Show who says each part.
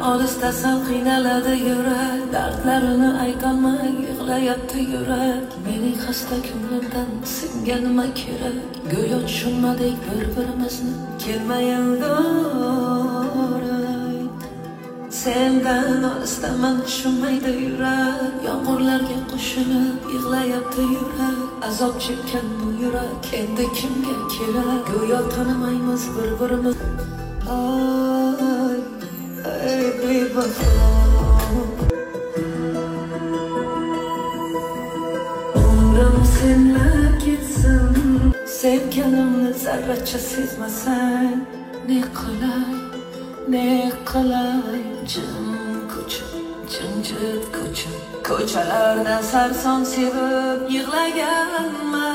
Speaker 1: Olisdasan qiynaladi yurak, dardlarini aytolmay yig'layapti yurak. Mening xasta ko'nglimdan senga nima kerak? Go'yo tushunmadik bir-birimizni, kelmaydi. Sendan olisdaman tushunmaydi yurak, yomg'irlarga qo'shilib yig'layapti yurak. Azob chekkan bu yurak endi kimga kerak? Go'yo tanimaymiz bir-birimizni. Ay bevafo, umrim senla ketsin, sevganimni zarracha sezmasang. Ne qilay, jim ko'chib, jimjit ko'chib, ko'chalarda sarson sevib yig'laganman.